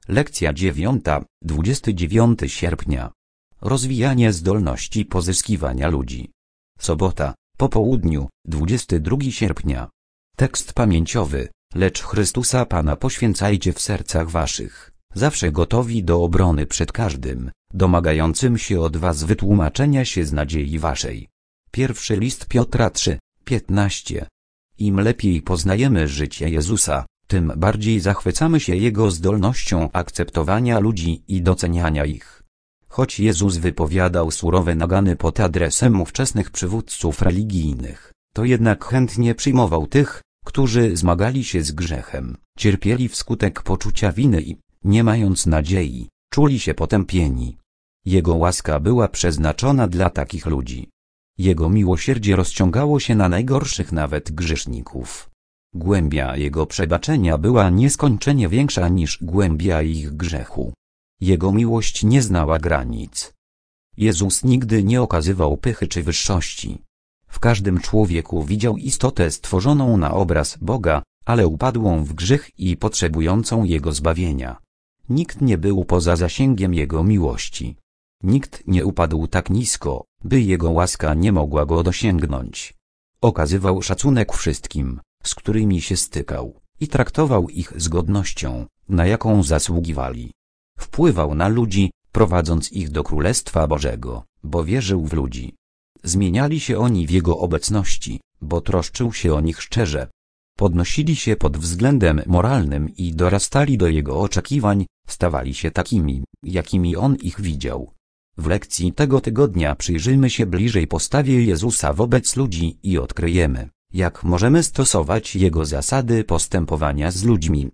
Lekcja 9, 29 sierpnia. Rozwijanie zdolności pozyskiwania ludzi. Sobota, po południu, 22 sierpnia. Tekst pamięciowy. Lecz Chrystusa Pana poświęcajcie w sercach waszych, zawsze gotowi do obrony przed każdym, domagającym się od was wytłumaczenia się z nadziei waszej. Pierwszy list Piotra 3:15. Im lepiej poznajemy życie Jezusa, tym bardziej zachwycamy się Jego zdolnością akceptowania ludzi i doceniania ich. Choć Jezus wypowiadał surowe nagany pod adresem ówczesnych przywódców religijnych, to jednak chętnie przyjmował tych, którzy zmagali się z grzechem, cierpieli wskutek poczucia winy i, nie mając nadziei, czuli się potępieni. Jego łaska była przeznaczona dla takich ludzi. Jego miłosierdzie rozciągało się na najgorszych nawet grzeszników. Głębia Jego przebaczenia była nieskończenie większa niż głębia ich grzechu. Jego miłość nie znała granic. Jezus nigdy nie okazywał pychy czy wyższości. W każdym człowieku widział istotę stworzoną na obraz Boga, ale upadłą w grzech i potrzebującą Jego zbawienia. Nikt nie był poza zasięgiem Jego miłości. Nikt nie upadł tak nisko, by Jego łaska nie mogła go dosięgnąć. Okazywał szacunek wszystkim, z którymi się stykał, i traktował ich z godnością, na jaką zasługiwali. Wpływał na ludzi, prowadząc ich do Królestwa Bożego, bo wierzył w ludzi. Zmieniali się oni w Jego obecności, bo troszczył się o nich szczerze. Podnosili się pod względem moralnym i dorastali do Jego oczekiwań, stawali się takimi, jakimi On ich widział. W lekcji tego tygodnia przyjrzyjmy się bliżej postawie Jezusa wobec ludzi i odkryjemy, jak możemy stosować Jego zasady postępowania z ludźmi.